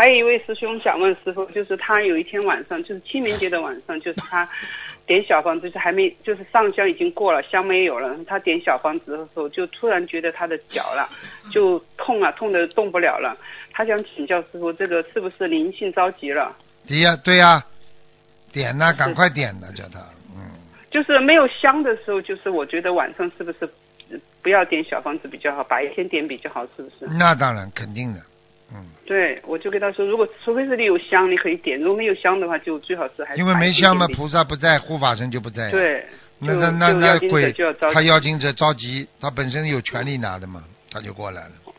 还有一位师兄想问师傅，就是他有一天晚上，就是清明节的晚上，就是他点小房子，就是还没，就是上香已经过了，香没有了，他点小房子的时候，就突然觉得他的脚了，就痛了，痛得动不了了。他想请教师傅，这个是不是灵性着急了？ 对呀，点呐，赶快点呐，叫他， 就是没有香的时候，就是我觉得晚上是不是不要点小房子比较好，白天点比较好，是不是？ 那当然，肯定的。 对，我就跟他说，除非是你有香，你可以点；如果没有香的话，就最好是还是因为没香嘛，菩萨不在，护法神就不在。 对， 那鬼， 他要经者着急，他本身有权利拿的嘛，他就过来了。